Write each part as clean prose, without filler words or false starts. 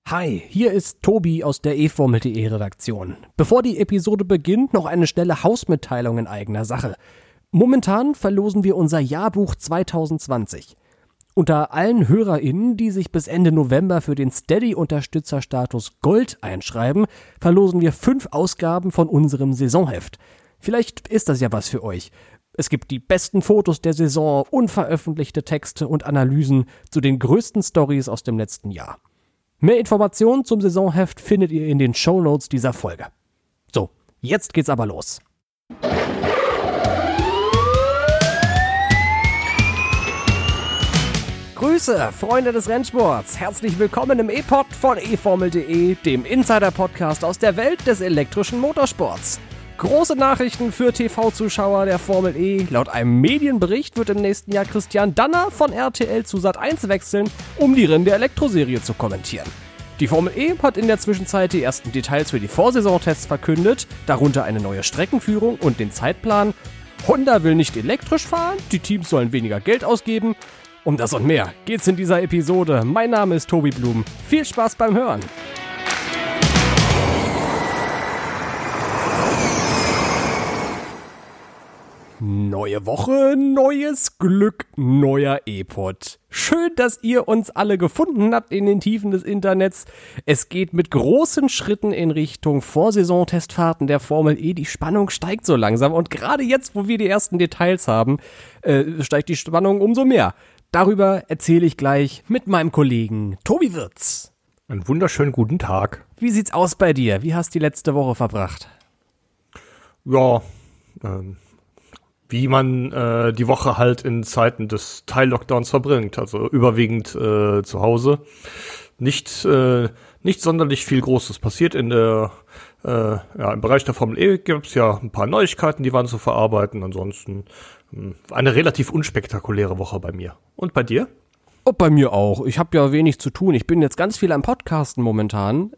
Hi, hier ist Tobi aus der eFormel.de Redaktion. Bevor die Episode beginnt, noch eine schnelle Hausmitteilung in eigener Sache. Momentan verlosen wir unser Jahrbuch 2020. Unter allen HörerInnen, die sich bis Ende November für den Steady-Unterstützerstatus Gold einschreiben, verlosen wir 5 Ausgaben von unserem Saisonheft. Vielleicht ist das ja was für euch. Es gibt die besten Fotos der Saison, unveröffentlichte Texte und Analysen zu den größten Storys aus dem letzten Jahr. Mehr Informationen zum Saisonheft findet ihr in den Shownotes dieser Folge. So, jetzt geht's aber los. Grüße, Freunde des Rennsports. Herzlich willkommen im E-Pod von eFormel.de, dem Insider-Podcast aus der Welt des elektrischen Motorsports. Große Nachrichten für TV-Zuschauer der Formel E. Laut einem Medienbericht wird im nächsten Jahr Christian Danner von RTL zu Sat.1 wechseln, um die Rennen der Elektroserie zu kommentieren. Die Formel E hat in der Zwischenzeit die ersten Details für die Vorsaisontests verkündet, darunter eine neue Streckenführung und den Zeitplan. Honda will nicht elektrisch fahren, die Teams sollen weniger Geld ausgeben. Um das und mehr geht's in dieser Episode. Mein Name ist Tobi Blum. Viel Spaß beim Hören. Neue Woche, neues Glück, neuer E-Pod. Schön, dass ihr uns alle gefunden habt in den Tiefen des Internets. Es geht mit großen Schritten in Richtung Vorsaisontestfahrten der Formel E. Die Spannung steigt so langsam und gerade jetzt, wo wir die ersten Details haben, steigt die Spannung umso mehr. Darüber erzähle ich gleich mit meinem Kollegen Tobi Wirz. Einen wunderschönen guten Tag. Wie sieht's aus bei dir? Wie hast du die letzte Woche verbracht? Ja, wie man die Woche halt in Zeiten des Teil-Lockdowns verbringt, also überwiegend zu Hause. Nicht sonderlich viel Großes passiert in der im Bereich der Formel E. Gibt's ja ein paar Neuigkeiten, die waren zu verarbeiten. Ansonsten eine relativ unspektakuläre Woche bei mir. Und bei dir? Oh, bei mir auch. Ich habe ja wenig zu tun. Ich bin jetzt ganz viel am Podcasten momentan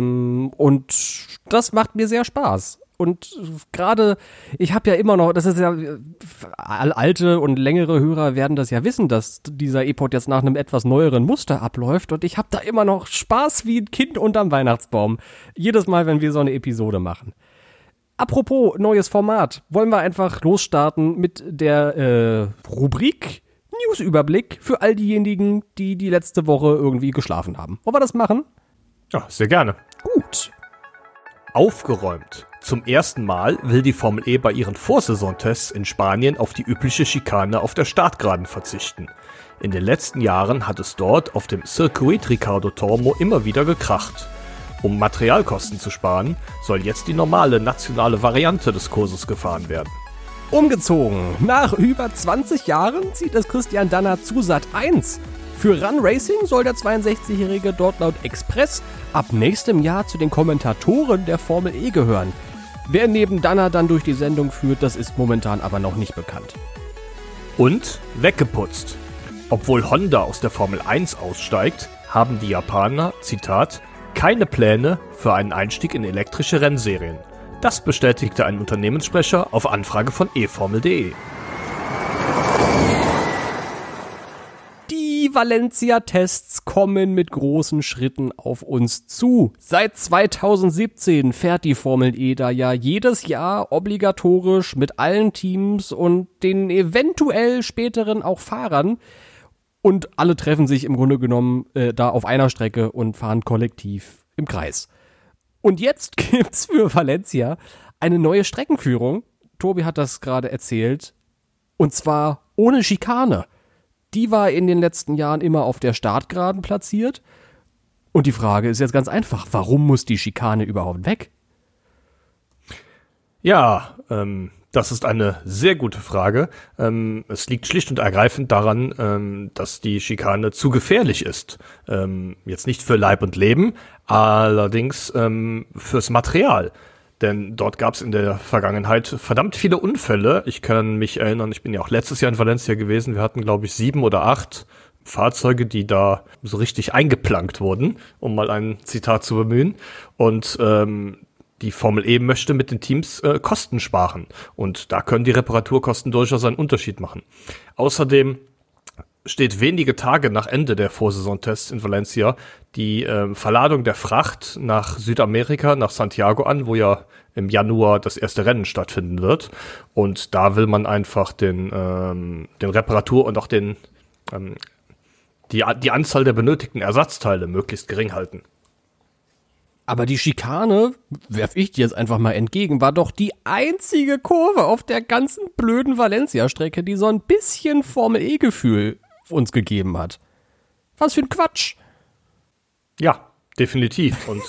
und das macht mir sehr Spaß. Und gerade, ich habe ja immer noch, das ist ja, alte und längere Hörer werden das ja wissen, dass dieser E-Pod jetzt nach einem etwas neueren Muster abläuft und ich habe da immer noch Spaß wie ein Kind unterm Weihnachtsbaum. Jedes Mal, wenn wir so eine Episode machen. Apropos neues Format, wollen wir einfach losstarten mit der Rubrik Newsüberblick für all diejenigen, die die letzte Woche irgendwie geschlafen haben. Wollen wir das machen? Ja, sehr gerne. Gut. Aufgeräumt. Zum ersten Mal will die Formel E bei ihren Vorsaisontests in Spanien auf die übliche Schikane auf der Startgeraden verzichten. In den letzten Jahren hat es dort auf dem Circuit Ricardo Tormo immer wieder gekracht. Um Materialkosten zu sparen, soll jetzt die normale nationale Variante des Kurses gefahren werden. Umgezogen. Nach über 20 Jahren zieht es Christian Danner zu Sat.1. Für Run Racing soll der 62-Jährige dort laut Express ab nächstem Jahr zu den Kommentatoren der Formel E gehören. Wer neben Danner dann durch die Sendung führt, das ist momentan aber noch nicht bekannt. Und weggeputzt. Obwohl Honda aus der Formel 1 aussteigt, haben die Japaner, Zitat, keine Pläne für einen Einstieg in elektrische Rennserien. Das bestätigte ein Unternehmenssprecher auf Anfrage von eFormel.de. Die Valencia-Tests kommen mit großen Schritten auf uns zu. Seit 2017 fährt die Formel E da ja jedes Jahr obligatorisch mit allen Teams und den eventuell späteren auch Fahrern. Und alle treffen sich im Grunde genommen da auf einer Strecke und fahren kollektiv im Kreis. Und jetzt gibt's für Valencia eine neue Streckenführung. Tobi hat das gerade erzählt. Und zwar ohne Schikane. Die war in den letzten Jahren immer auf der Startgeraden platziert. Und die Frage ist jetzt ganz einfach, warum muss die Schikane überhaupt weg? Ja, das ist eine sehr gute Frage. Es liegt schlicht und ergreifend daran, dass die Schikane zu gefährlich ist. Jetzt nicht für Leib und Leben, allerdings fürs Material. Denn dort gab es in der Vergangenheit verdammt viele Unfälle. Ich kann mich erinnern, ich bin ja auch letztes Jahr in Valencia gewesen. Wir hatten, glaube ich, 7 oder 8 Fahrzeuge, die da so richtig eingeplankt wurden, um mal ein Zitat zu bemühen. Und die Formel E möchte mit den Teams Kosten sparen. Und da können die Reparaturkosten durchaus einen Unterschied machen. Außerdem steht wenige Tage nach Ende der Vorsaisontests in Valencia die Verladung der Fracht nach Südamerika, nach Santiago an, wo ja im Januar das erste Rennen stattfinden wird. Und da will man einfach den Reparatur- und auch die Anzahl der benötigten Ersatzteile möglichst gering halten. Aber die Schikane, werf ich dir jetzt einfach mal entgegen, war doch die einzige Kurve auf der ganzen blöden Valencia-Strecke, die so ein bisschen Formel-E-Gefühl uns gegeben hat. Was für ein Quatsch. Ja, definitiv. Und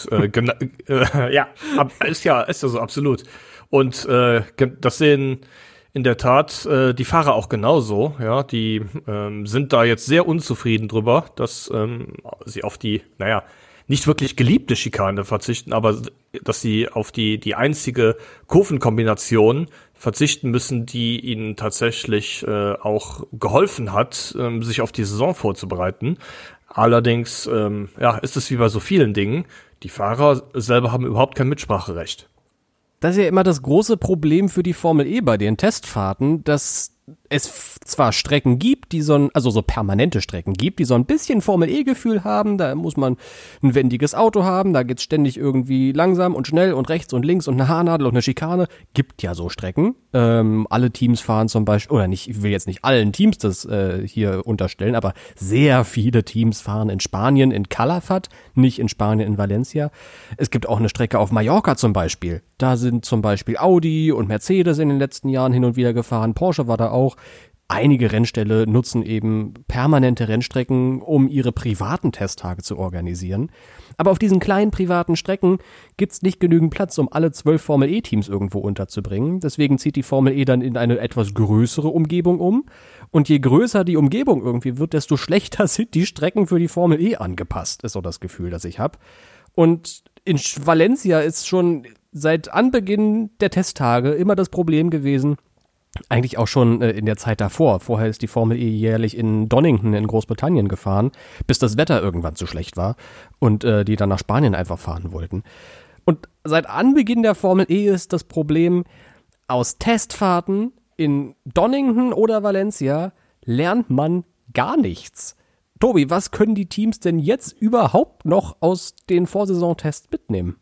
ist ja so, absolut. Und das sehen in der Tat die Fahrer auch genauso. Ja, die sind da jetzt sehr unzufrieden drüber, dass sie auf die, nicht wirklich geliebte Schikane verzichten, aber dass sie auf die einzige Kurvenkombination verzichten müssen, die ihnen tatsächlich auch geholfen hat, sich auf die Saison vorzubereiten. Allerdings ist es wie bei so vielen Dingen, die Fahrer selber haben überhaupt kein Mitspracherecht. Das ist ja immer das große Problem für die Formel E bei den Testfahrten, dass es zwar Strecken gibt, so permanente Strecken gibt, die so ein bisschen Formel-E-Gefühl haben, da muss man ein wendiges Auto haben, da geht's ständig irgendwie langsam und schnell und rechts und links und eine Haarnadel und eine Schikane, gibt ja so Strecken. Alle Teams fahren zum Beispiel, oder nicht, ich will jetzt nicht allen Teams das hier unterstellen, aber sehr viele Teams fahren in Spanien in Calafat, nicht in Spanien in Valencia. Es gibt auch eine Strecke auf Mallorca zum Beispiel. Da sind zum Beispiel Audi und Mercedes in den letzten Jahren hin und wieder gefahren, Porsche war da auch. Einige Rennställe nutzen eben permanente Rennstrecken, um ihre privaten Testtage zu organisieren. Aber auf diesen kleinen privaten Strecken gibt's nicht genügend Platz, um alle 12 Formel-E-Teams irgendwo unterzubringen. Deswegen zieht die Formel E dann in eine etwas größere Umgebung um. Und je größer die Umgebung irgendwie wird, desto schlechter sind die Strecken für die Formel E angepasst, ist so das Gefühl, das ich habe. Und in Valencia ist schon seit Anbeginn der Testtage immer das Problem gewesen, eigentlich auch schon in der Zeit davor. Vorher ist die Formel E jährlich in Donington in Großbritannien gefahren, bis das Wetter irgendwann zu schlecht war und die dann nach Spanien einfach fahren wollten. Und seit Anbeginn der Formel E ist das Problem, aus Testfahrten in Donington oder Valencia lernt man gar nichts. Tobi, was können die Teams denn jetzt überhaupt noch aus den Vorsaisontests mitnehmen?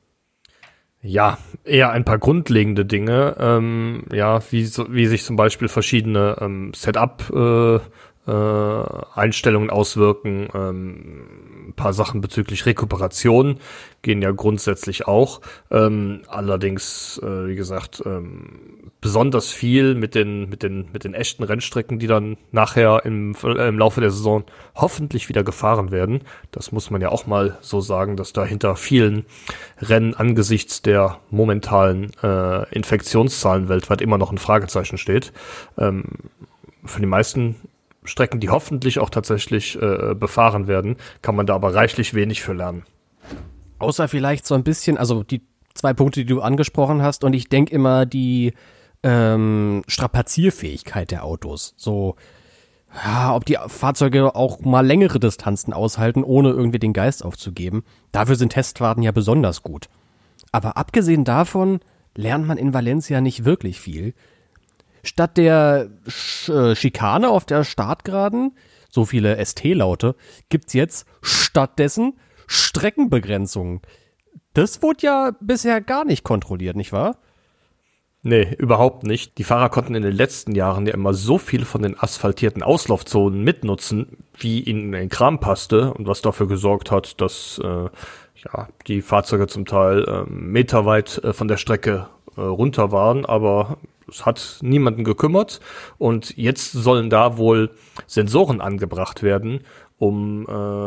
Ja, eher ein paar grundlegende Dinge, wie sich zum Beispiel verschiedene Setup-Einstellungen auswirken. Ein paar Sachen bezüglich Rekuperation gehen ja grundsätzlich auch. Allerdings, wie gesagt, besonders viel mit den echten Rennstrecken, die dann nachher im Laufe der Saison hoffentlich wieder gefahren werden. Das muss man ja auch mal so sagen, dass da hinter vielen Rennen angesichts der momentanen Infektionszahlen weltweit immer noch ein Fragezeichen steht. Für die meisten Strecken, die hoffentlich auch tatsächlich befahren werden, kann man da aber reichlich wenig für lernen. Außer vielleicht so ein bisschen, also die 2 Punkte, die du angesprochen hast, und ich denke immer die Strapazierfähigkeit der Autos. So, ja, ob die Fahrzeuge auch mal längere Distanzen aushalten, ohne irgendwie den Geist aufzugeben. Dafür sind Testfahrten ja besonders gut. Aber abgesehen davon lernt man in Valencia nicht wirklich viel. Statt der Schikane auf der Startgeraden, so viele ST-Laute, gibt's jetzt stattdessen Streckenbegrenzungen. Das wurde ja bisher gar nicht kontrolliert, nicht wahr? Nee, überhaupt nicht. Die Fahrer konnten in den letzten Jahren ja immer so viel von den asphaltierten Auslaufzonen mitnutzen, wie ihnen in den Kram passte, und was dafür gesorgt hat, dass die Fahrzeuge zum Teil meterweit von der Strecke runter waren, aber es hat niemanden gekümmert, und jetzt sollen da wohl Sensoren angebracht werden, um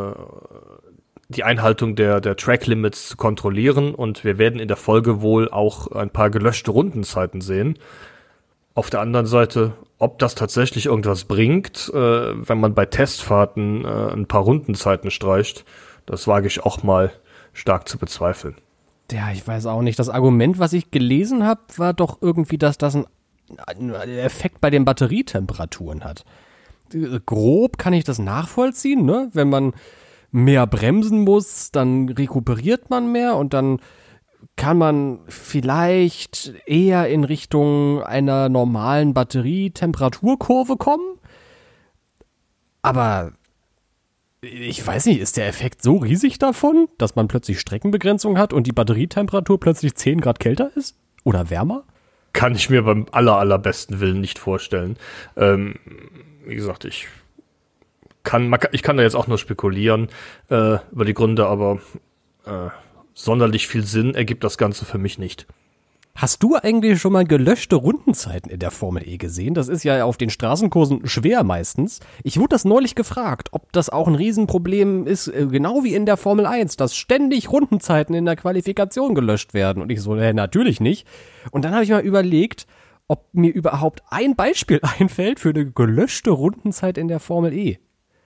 die Einhaltung der Track-Limits zu kontrollieren, und wir werden in der Folge wohl auch ein paar gelöschte Rundenzeiten sehen. Auf der anderen Seite, ob das tatsächlich irgendwas bringt, wenn man bei Testfahrten ein paar Rundenzeiten streicht, das wage ich auch mal stark zu bezweifeln. Ja, ich weiß auch nicht. Das Argument, was ich gelesen habe, war doch irgendwie, dass das einen Effekt bei den Batterietemperaturen hat. Grob kann ich das nachvollziehen, ne? Wenn man mehr bremsen muss, dann rekuperiert man mehr und dann kann man vielleicht eher in Richtung einer normalen Batterietemperaturkurve kommen. Aber ich weiß nicht, ist der Effekt so riesig davon, dass man plötzlich Streckenbegrenzung hat und die Batterietemperatur plötzlich 10 Grad kälter ist? Oder wärmer? Kann ich mir beim allerbesten Willen nicht vorstellen. Wie gesagt, ich kann da jetzt auch nur spekulieren über die Gründe, aber sonderlich viel Sinn ergibt das Ganze für mich nicht. Hast du eigentlich schon mal gelöschte Rundenzeiten in der Formel E gesehen? Das ist ja auf den Straßenkursen schwer meistens. Ich wurde das neulich gefragt, ob das auch ein Riesenproblem ist, genau wie in der Formel 1, dass ständig Rundenzeiten in der Qualifikation gelöscht werden. Und ich so, natürlich nicht. Und dann habe ich mal überlegt, ob mir überhaupt ein Beispiel einfällt für eine gelöschte Rundenzeit in der Formel E.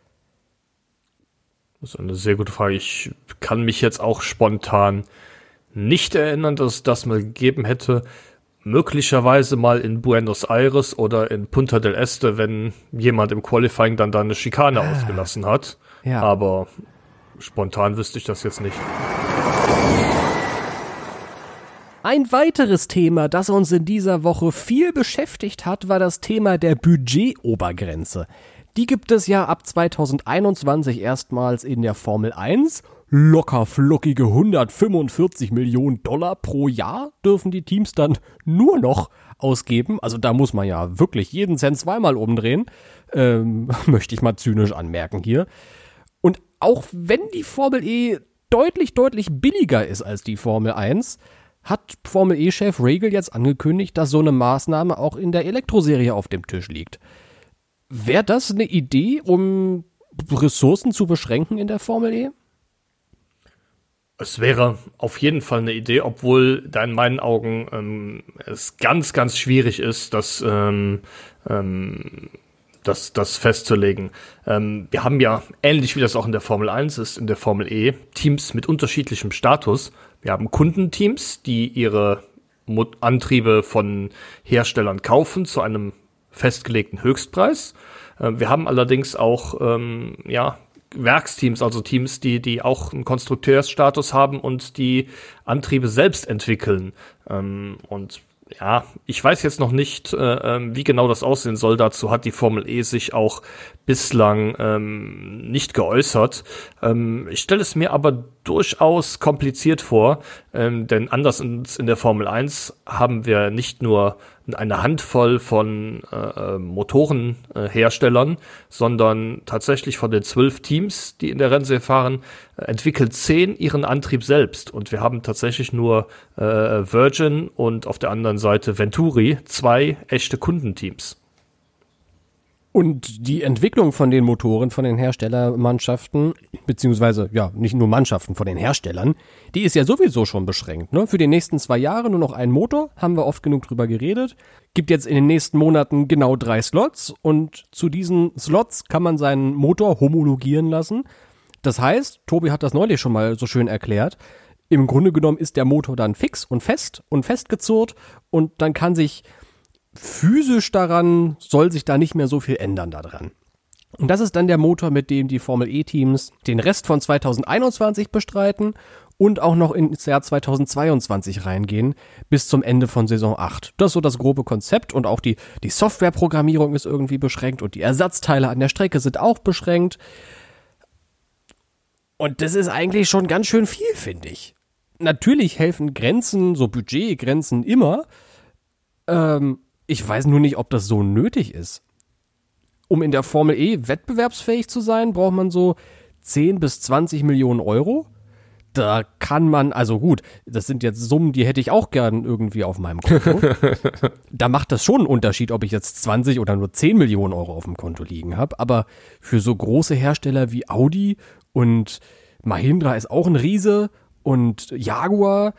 Das ist eine sehr gute Frage. Ich kann mich jetzt auch spontan nicht erinnern, dass es das mal gegeben hätte. Möglicherweise mal in Buenos Aires oder in Punta del Este, wenn jemand im Qualifying dann da eine Schikane ausgelassen hat. Ja. Aber spontan wüsste ich das jetzt nicht. Ein weiteres Thema, das uns in dieser Woche viel beschäftigt hat, war das Thema der Budgetobergrenze. Die gibt es ja ab 2021 erstmals in der Formel 1. Locker flockige 145 Millionen Dollar pro Jahr dürfen die Teams dann nur noch ausgeben. Also da muss man ja wirklich jeden Cent zweimal umdrehen. Möchte ich mal zynisch anmerken hier. Und auch wenn die Formel E deutlich billiger ist als die Formel 1, hat Formel E-Chef Regal jetzt angekündigt, dass so eine Maßnahme auch in der Elektroserie auf dem Tisch liegt. Wäre das eine Idee, um Ressourcen zu beschränken in der Formel E? Es wäre auf jeden Fall eine Idee, obwohl da in meinen Augen es ganz schwierig ist, das festzulegen. Wir haben ja, ähnlich wie das auch in der Formel 1 ist, in der Formel E, Teams mit unterschiedlichem Status. Wir haben Kundenteams, die ihre Antriebe von Herstellern kaufen zu einem festgelegten Höchstpreis. Wir haben allerdings auch Werksteams, also Teams, die auch einen Konstrukteursstatus haben und die Antriebe selbst entwickeln. Und ja, ich weiß jetzt noch nicht, wie genau das aussehen soll. Dazu hat die Formel E sich auch bislang nicht geäußert. Ich stelle es mir aber durchaus kompliziert vor, denn anders in der Formel 1 haben wir nicht nur eine Handvoll von Motorenherstellern, sondern tatsächlich von den 12 Teams, die in der Rennserie fahren, entwickelt 10 ihren Antrieb selbst. Und wir haben tatsächlich nur Virgin und auf der anderen Seite Venturi, 2 echte Kundenteams. Und die Entwicklung von den Motoren von den Herstellermannschaften, beziehungsweise ja, nicht nur Mannschaften von den Herstellern, die ist ja sowieso schon beschränkt. Ne? Für die nächsten 2 Jahre nur noch einen Motor, haben wir oft genug drüber geredet. Gibt jetzt in den nächsten Monaten genau 3 Slots und zu diesen Slots kann man seinen Motor homologieren lassen. Das heißt, Tobi hat das neulich schon mal so schön erklärt, im Grunde genommen ist der Motor dann fix und festgezurrt und dann kann sich physisch daran, soll sich da nicht mehr so viel ändern daran. Und das ist dann der Motor, mit dem die Formel E-Teams den Rest von 2021 bestreiten und auch noch ins Jahr 2022 reingehen, bis zum Ende von Saison 8. Das ist so das grobe Konzept und auch die Softwareprogrammierung ist irgendwie beschränkt und die Ersatzteile an der Strecke sind auch beschränkt. Und das ist eigentlich schon ganz schön viel, finde ich. Natürlich helfen Grenzen, so Budgetgrenzen immer. Ich weiß nur nicht, ob das so nötig ist. Um in der Formel E wettbewerbsfähig zu sein, braucht man so 10 bis 20 Millionen Euro. Da kann man, also gut, das sind jetzt Summen, die hätte ich auch gern irgendwie auf meinem Konto. Da macht das schon einen Unterschied, ob ich jetzt 20 oder nur 10 Millionen Euro auf dem Konto liegen habe. Aber für so große Hersteller wie Audi und Mahindra ist auch ein Riese und Jaguar,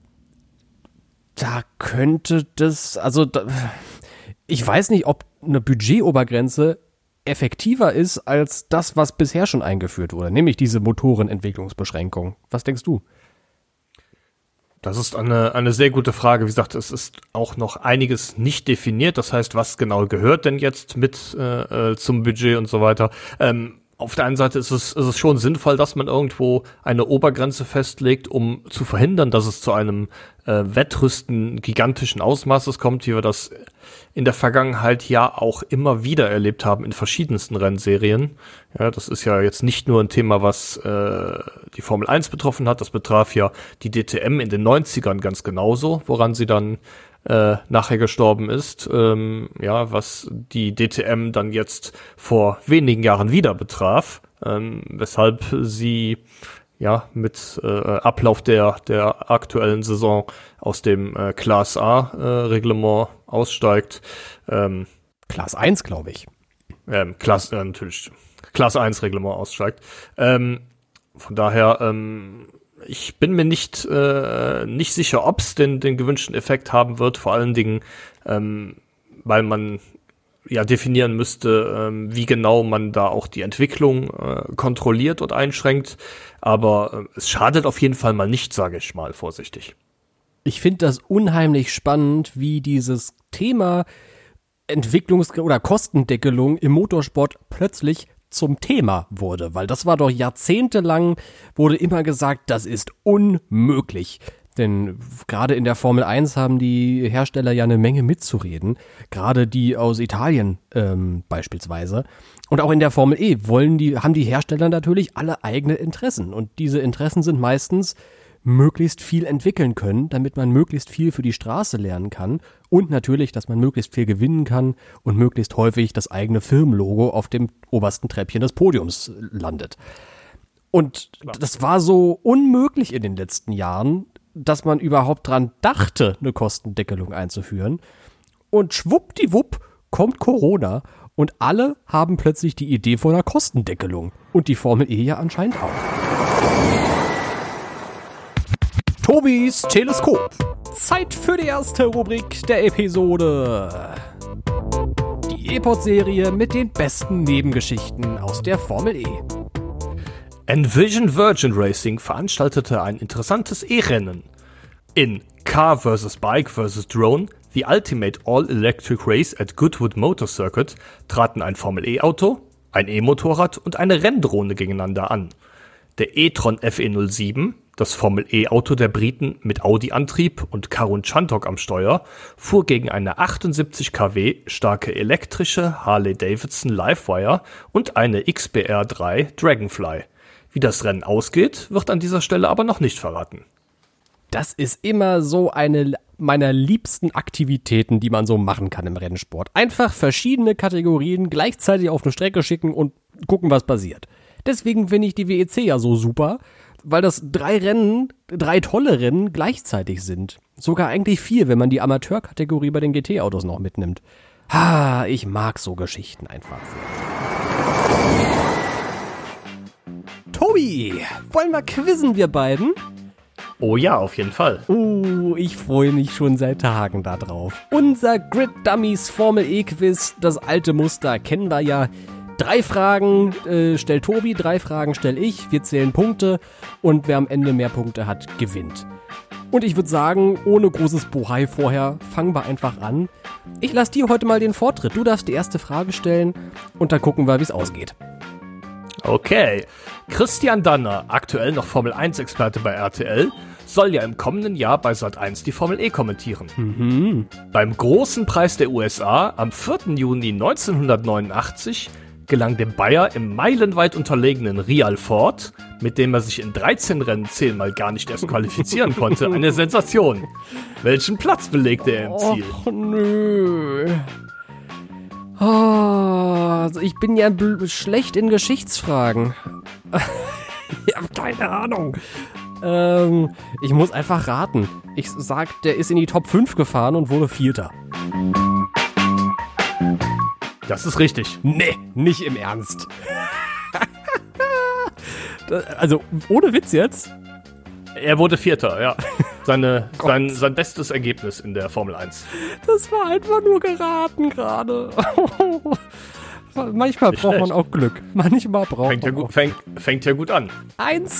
da könnte das, ich weiß nicht, ob eine Budgetobergrenze effektiver ist als das, was bisher schon eingeführt wurde, nämlich diese Motorenentwicklungsbeschränkung. Was denkst du? Das ist eine sehr gute Frage. Wie gesagt, es ist auch noch einiges nicht definiert. Das heißt, was genau gehört denn jetzt mit zum Budget und so weiter. auf der einen Seite ist es schon sinnvoll, dass man irgendwo eine Obergrenze festlegt, um zu verhindern, dass es zu einem Wettrüsten gigantischen Ausmaßes kommt, wie wir das in der Vergangenheit ja auch immer wieder erlebt haben in verschiedensten Rennserien. Ja, das ist ja jetzt nicht nur ein Thema, was die Formel 1 betroffen hat, das betraf ja die DTM in den 90ern ganz genauso, woran sie dann nachher gestorben ist, was die DTM dann jetzt vor wenigen Jahren wieder betraf, weshalb sie mit Ablauf der aktuellen Saison aus dem Class A Reglement aussteigt. Class 1, glaube ich. Natürlich Class 1 Reglement aussteigt. Von daher ich bin mir nicht sicher, ob es den gewünschten Effekt haben wird, vor allen Dingen, weil man ja definieren müsste, wie genau man da auch die Entwicklung kontrolliert und einschränkt. Aber es schadet auf jeden Fall mal nicht, sage ich mal vorsichtig. Ich finde das unheimlich spannend, wie dieses Thema oder Kostendeckelung im Motorsport plötzlich zum Thema wurde, weil das war doch jahrzehntelang, wurde immer gesagt, das ist unmöglich. Denn gerade in der Formel 1 haben die Hersteller ja eine Menge mitzureden, gerade die aus Italien beispielsweise. Und auch in der Formel E haben die Hersteller natürlich alle eigene Interessen. Und diese Interessen sind meistens möglichst viel entwickeln können, damit man möglichst viel für die Straße lernen kann und natürlich, dass man möglichst viel gewinnen kann und möglichst häufig das eigene Firmenlogo auf dem obersten Treppchen des Podiums landet. Und das war so unmöglich in den letzten Jahren, dass man überhaupt dran dachte, eine Kostendeckelung einzuführen. Und schwuppdiwupp kommt Corona und alle haben plötzlich die Idee von einer Kostendeckelung. Und die Formel E ja anscheinend auch. Tobis Teleskop. Zeit für die erste Rubrik der Episode. Die E-Pod-Serie mit den besten Nebengeschichten aus der Formel E. Envision Virgin Racing veranstaltete ein interessantes E-Rennen. In Car vs. Bike vs. Drone, The Ultimate All-Electric Race at Goodwood Motor Circuit, traten ein Formel-E-Auto, ein E-Motorrad und eine Renndrohne gegeneinander an. Der e-tron FE07, das Formel-E-Auto der Briten mit Audi-Antrieb und Karun Chandhok am Steuer, fuhr gegen eine 78 kW starke elektrische Harley-Davidson Livewire und eine XBR3 Dragonfly. Wie das Rennen ausgeht, wird an dieser Stelle aber noch nicht verraten. Das ist immer so eine meiner liebsten Aktivitäten, die man so machen kann im Rennsport. Einfach verschiedene Kategorien gleichzeitig auf eine Strecke schicken und gucken, was passiert. Deswegen finde ich die WEC ja so super, weil das 3 tolle Rennen gleichzeitig sind. Sogar eigentlich 4, wenn man die Amateurkategorie bei den GT-Autos noch mitnimmt. Ich mag so Geschichten einfach sehr. Tobi, wollen wir quizzen, wir beiden? Oh ja, auf jeden Fall. Ich freue mich schon seit Tagen da drauf. Unser Grid Dummies Formel E-Quiz, das alte Muster, kennen wir ja. 3 Fragen stellt Tobi, 3 Fragen stelle ich. Wir zählen Punkte und wer am Ende mehr Punkte hat, gewinnt. Und ich würde sagen, ohne großes Bohai vorher, fangen wir einfach an. Ich lasse dir heute mal den Vortritt. Du darfst die erste Frage stellen und dann gucken wir, wie es ausgeht. Okay. Christian Danner, aktuell noch Formel-1-Experte bei RTL, soll ja im kommenden Jahr bei Sat.1 die Formel E kommentieren. Beim großen Preis der USA am 4. Juni 1989 gelang dem Bayer im meilenweit unterlegenen Rial Ford, mit dem er sich in 13 Rennen 10-mal gar nicht erst qualifizieren konnte, eine Sensation. Welchen Platz belegte er im Ziel? Och, nö. Also ich bin ja schlecht in Geschichtsfragen. Ich habe keine Ahnung. Ich muss einfach raten. Ich sag, der ist in die Top 5 gefahren und wurde 4. Das ist richtig. Nee, nicht im Ernst. Also, ohne Witz jetzt. Er wurde 4., ja. Sein bestes Ergebnis in der Formel 1. Das war einfach nur geraten gerade. Manchmal braucht man auch Glück. Fängt ja gut an.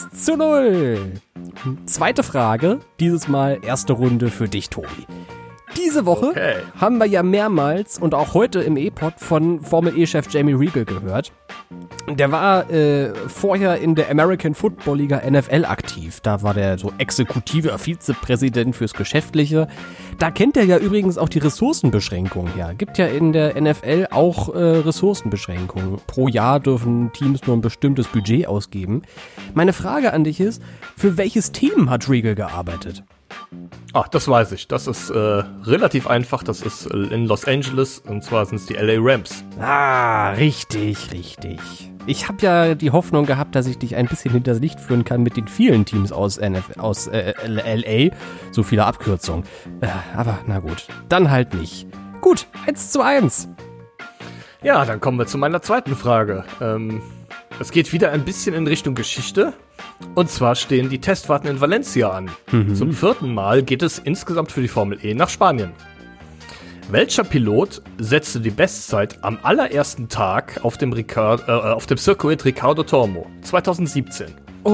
1:0. Zweite Frage. Dieses Mal erste Runde für dich, Tobi. Diese Woche Okay. haben wir ja mehrmals und auch heute im E-Pod von Formel-E-Chef Jamie Regal gehört. Der war vorher in der American Football Liga NFL aktiv. Da war der so exekutiver Vizepräsident fürs Geschäftliche. Da kennt er ja übrigens auch die Ressourcenbeschränkungen her. Gibt ja in der NFL auch Ressourcenbeschränkungen. Pro Jahr dürfen Teams nur ein bestimmtes Budget ausgeben. Meine Frage an dich ist, für welches Team hat Regal gearbeitet? Ach, das weiß ich. Das ist relativ einfach. Das ist in Los Angeles und zwar sind es die LA Rams. Ah, richtig. Ich habe ja die Hoffnung gehabt, dass ich dich ein bisschen hinters Licht führen kann mit den vielen Teams aus LA. So viele Abkürzungen. Aber na gut, dann halt nicht. Gut, 1:1. Ja, dann kommen wir zu meiner zweiten Frage. Es geht wieder ein bisschen in Richtung Geschichte. Und zwar stehen die Testfahrten in Valencia an. Zum 4. Mal geht es insgesamt für die Formel E nach Spanien. Welcher Pilot setzte die Bestzeit am allerersten Tag auf dem Circuit Ricardo Tormo 2017?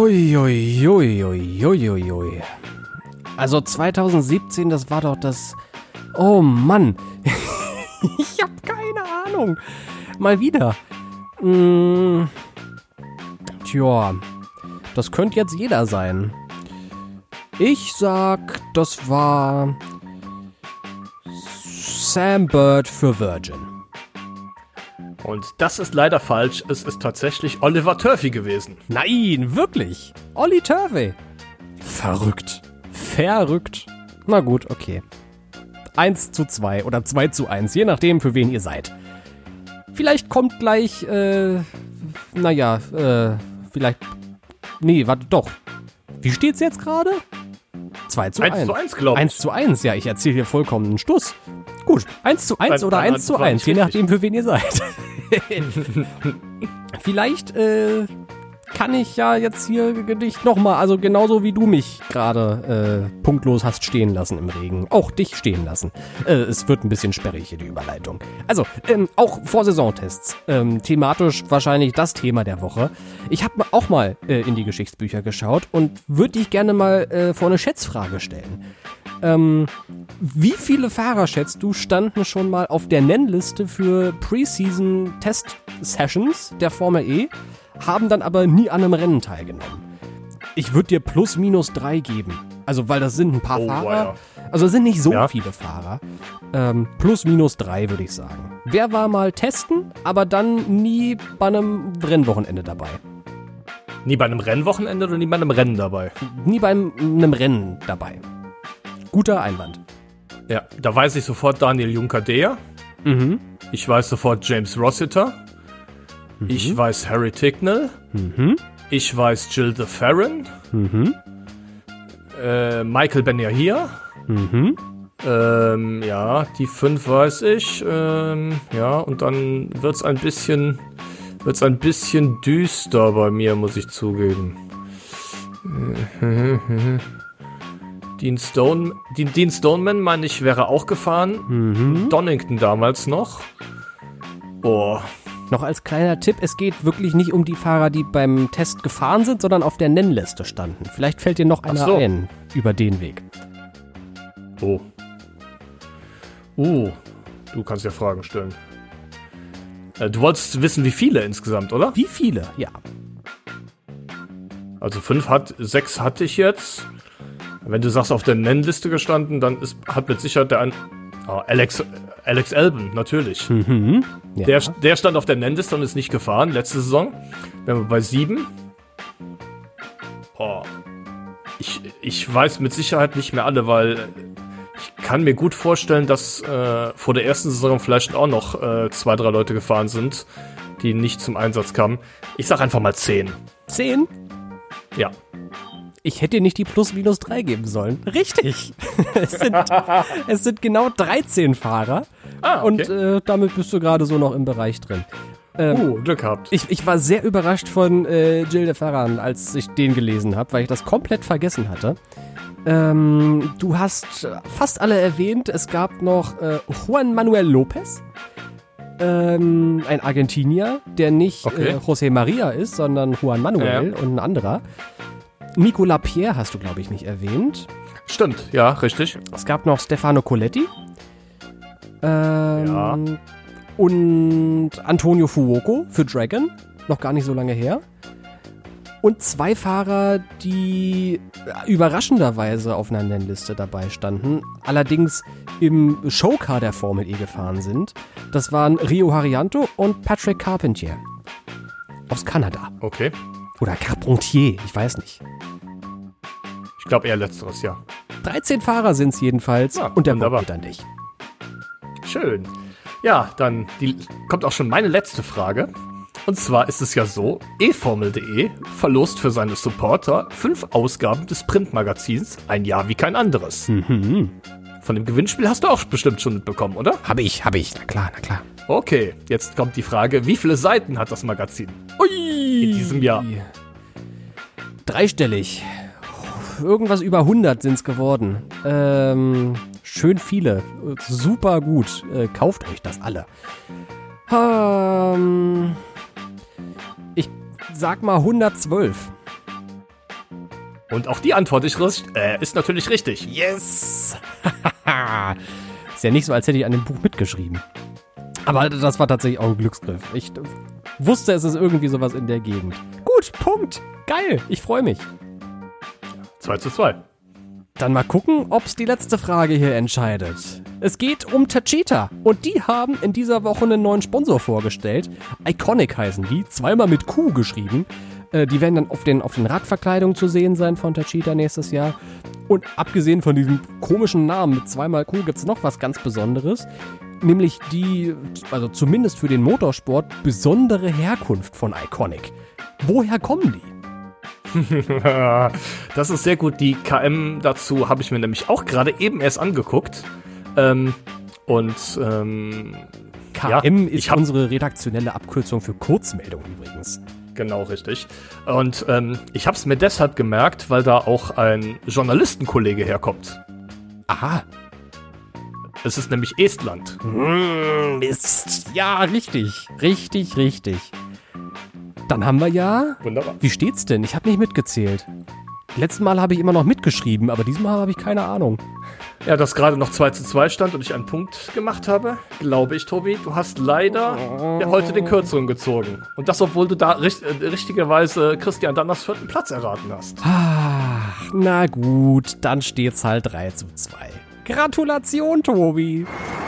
Uiuiuiuiuiui. Also 2017, das war doch das... Oh Mann. Ich hab keine Ahnung. Mal wieder. Tja, das könnte jetzt jeder sein. Ich sag, das war Sam Bird für Virgin. Und das ist leider falsch. Es ist tatsächlich Oliver Turvey gewesen. Nein, wirklich? Olli Turvey. Verrückt. Na gut, okay. 1:2 oder 2:1, je nachdem, für wen ihr seid. Vielleicht kommt gleich, vielleicht... Nee, warte, doch. Wie steht's jetzt gerade? 2:1. 1:1, glaube ich. 1:1, ja, ich erzähle hier vollkommen einen Stuss. Gut, 1:1 oder 1:1, je nachdem, für wen ihr seid. Vielleicht, kann ich ja jetzt hier dich nochmal, also genauso wie du mich gerade punktlos hast stehen lassen im Regen, auch dich stehen lassen. Es wird ein bisschen sperrig hier, die Überleitung. Also, auch Vorsaisontests, thematisch wahrscheinlich das Thema der Woche. Ich habe auch mal in die Geschichtsbücher geschaut und würde dich gerne mal vor eine Schätzfrage stellen. Wie viele Fahrer, schätzt du, standen schon mal auf der Nennliste für Preseason-Test-Sessions der Formel E, haben dann aber nie an einem Rennen teilgenommen? Ich würde dir +/- 3 geben. Also, weil das sind ein paar Fahrer. Wow. Also, es sind nicht so viele Fahrer. +/- 3 würde ich sagen. Wer war mal testen, aber dann nie bei einem Rennwochenende dabei? Nie bei einem Rennwochenende oder nie bei einem Rennen dabei? Nie bei einem Rennen dabei. Guter Einwand. Ja, da weiß ich sofort Daniel Juncker-Deer. Ich weiß sofort James Rossiter. Ich weiß Harry Ticknell. Ich weiß Gilles de Ferran. Michael Ben-Yahia. Ja, die 5 weiß ich. Ja, und dann wird's ein bisschen düster bei mir, muss ich zugeben. Dean Stoneman, meine ich, wäre auch gefahren. Donington damals noch. Boah. Noch als kleiner Tipp, es geht wirklich nicht um die Fahrer, die beim Test gefahren sind, sondern auf der Nennliste standen. Vielleicht fällt dir noch einer ein über den Weg. Oh. Du kannst ja Fragen stellen. Du wolltest wissen, wie viele insgesamt, oder? Wie viele, ja. Also 6 hatte ich jetzt. Wenn du sagst, auf der Nennliste gestanden, dann hat mit Sicherheit Alex Albon, natürlich. Ja. Der stand auf der Nennliste und ist nicht gefahren, letzte Saison. Wären wir bei 7. Ich weiß mit Sicherheit nicht mehr alle, weil ich kann mir gut vorstellen, dass vor der ersten Saison vielleicht auch noch 2, 3 Leute gefahren sind, die nicht zum Einsatz kamen. Ich sag einfach mal 10. 10? Ja. Ich hätte dir nicht die +/- 3 geben sollen. Richtig. Es sind genau 13 Fahrer. Okay. Und damit bist du gerade so noch im Bereich drin. Glück gehabt. Ich war sehr überrascht von Gilles de Ferran, als ich den gelesen habe, weil ich das komplett vergessen hatte. Du hast fast alle erwähnt. Es gab noch Juan Manuel Lopez, ein Argentinier, der nicht José María ist, sondern Juan Manuel und ein anderer. Nicolas Pierre hast du, glaube ich, nicht erwähnt. Stimmt, ja, richtig. Es gab noch Stefano Coletti, Ja. Und Antonio Fuoco für Dragon, noch gar nicht so lange her. Und 2 Fahrer, die überraschenderweise auf einer Nennliste dabei standen, allerdings im Showcar der Formel E gefahren sind. Das waren Rio Haryanto und Patrick Carpentier aus Kanada. Okay. Oder Carpentier, ich weiß nicht. Ich glaube eher letzteres, ja. 13 Fahrer sind es jedenfalls und der wunderbar. kommt wieder nicht. Schön. Ja, dann kommt auch schon meine letzte Frage. Und zwar ist es ja so, eFormel.de verlost für seine Supporter 5 Ausgaben des Printmagazins Ein Jahr wie kein anderes. Mhm. Von dem Gewinnspiel hast du auch bestimmt schon mitbekommen, oder? Hab ich, na klar. Okay, jetzt kommt die Frage, wie viele Seiten hat das Magazin? Ui! In diesem Jahr. Dreistellig. Irgendwas über 100 sind's geworden. Schön viele. Super gut. Kauft euch das alle. Ich sag mal 112. Und auch die Antwort ist natürlich richtig. Yes! Ist ja nicht so, als hätte ich an dem Buch mitgeschrieben. Aber das war tatsächlich auch ein Glücksgriff. Ich wusste, es ist irgendwie sowas in der Gegend. Gut, Punkt. Geil, ich freue mich. 2:2. Dann mal gucken, ob's die letzte Frage hier entscheidet. Es geht um Techeetah und die haben in dieser Woche einen neuen Sponsor vorgestellt. Iconic heißen die, zweimal mit Q geschrieben. Die werden dann auf den Radverkleidungen zu sehen sein von Techeetah nächstes Jahr. Und abgesehen von diesem komischen Namen mit zweimal Q gibt's noch was ganz Besonderes. Nämlich die, also zumindest für den Motorsport, besondere Herkunft von Iconic. Woher kommen die? Das ist sehr gut. Die KM dazu habe ich mir nämlich auch gerade eben erst angeguckt. KM ist unsere redaktionelle Abkürzung für Kurzmeldung übrigens. Genau, richtig. Und ich habe es mir deshalb gemerkt, weil da auch ein Journalistenkollege herkommt. Aha. Es ist nämlich Estland. Mist. Ja, richtig. Richtig. Dann haben wir ja... Wunderbar. Wie steht's denn? Ich habe nicht mitgezählt. Letztes Mal habe ich immer noch mitgeschrieben, aber diesmal habe ich keine Ahnung. Ja, dass gerade noch 2:2 stand und ich einen Punkt gemacht habe, glaube ich, Tobi, du hast leider heute den Kürzeren gezogen. Und das, obwohl du da richtigerweise Christian Danners 4. Platz erraten hast. Na gut, dann steht's halt 3:2. Gratulation, Tobi.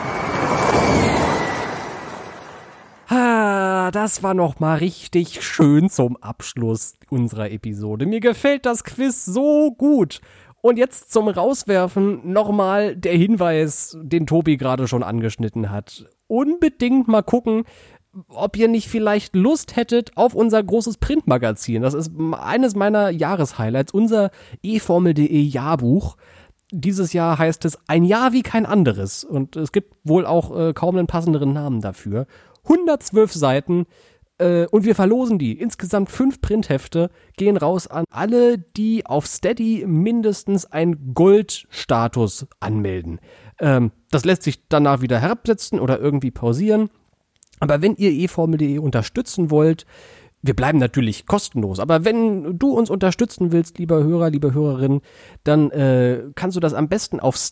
Das war noch mal richtig schön zum Abschluss unserer Episode. Mir gefällt das Quiz so gut. Und jetzt zum Rauswerfen nochmal der Hinweis, den Tobi gerade schon angeschnitten hat. Unbedingt mal gucken, ob ihr nicht vielleicht Lust hättet auf unser großes Printmagazin. Das ist eines meiner Jahreshighlights, unser eFormel.de Jahrbuch. Dieses Jahr heißt es Ein Jahr wie kein anderes. Und es gibt wohl auch kaum einen passenderen Namen dafür. 112 Seiten und wir verlosen die. Insgesamt 5 Printhefte gehen raus an alle, die auf Steady mindestens einen Goldstatus anmelden. Das lässt sich danach wieder herabsetzen oder irgendwie pausieren. Aber wenn ihr eFormel.de unterstützen wollt, wir bleiben natürlich kostenlos, aber wenn du uns unterstützen willst, lieber Hörer, liebe Hörerin, dann kannst du das am besten auf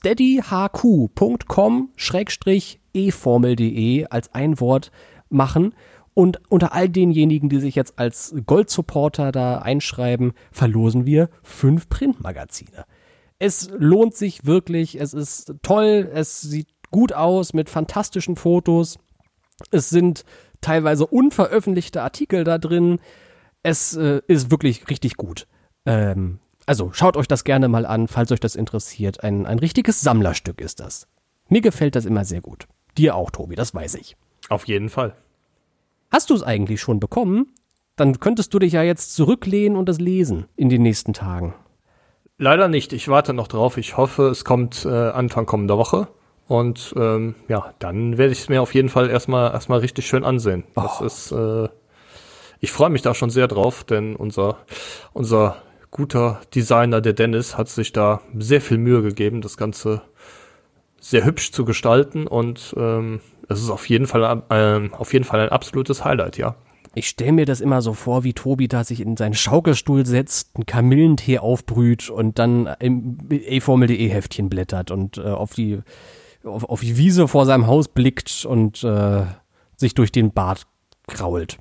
steadyhq.com/eFormel.de als ein Wort machen. Und unter all denjenigen, die sich jetzt als Gold-Supporter da einschreiben, verlosen wir 5 Printmagazine. Es lohnt sich wirklich, es ist toll, es sieht gut aus mit fantastischen Fotos. Es sind teilweise unveröffentlichte Artikel da drin. Es ist wirklich richtig gut. Also schaut euch das gerne mal an, falls euch das interessiert. Ein richtiges Sammlerstück ist das. Mir gefällt das immer sehr gut. Dir auch, Tobi, das weiß ich. Auf jeden Fall. Hast du es eigentlich schon bekommen? Dann könntest du dich ja jetzt zurücklehnen und das lesen in den nächsten Tagen. Leider nicht. Ich warte noch drauf. Ich hoffe, es kommt Anfang kommender Woche. Und dann werde ich es mir auf jeden Fall erstmal richtig schön ansehen. Das ist, ich freue mich da schon sehr drauf, denn unser guter Designer, der Dennis, hat sich da sehr viel Mühe gegeben, das Ganze sehr hübsch zu gestalten und es ist auf jeden Fall ein absolutes Highlight, ja. Ich stelle mir das immer so vor, wie Tobi da sich in seinen Schaukelstuhl setzt, einen Kamillentee aufbrüht und dann im eFormel.de Heftchen blättert und auf die auf die Wiese vor seinem Haus blickt und sich durch den Bart krault.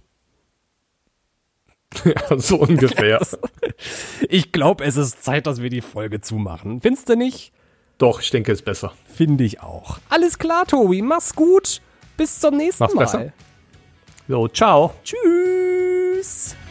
Ja, so ungefähr. Ich glaube, es ist Zeit, dass wir die Folge zumachen. Findest du nicht? Doch, ich denke, es ist besser. Finde ich auch. Alles klar, Tobi. Mach's gut. Bis zum nächsten Mach's Mal. besser. Jo, ciao. Tschüss.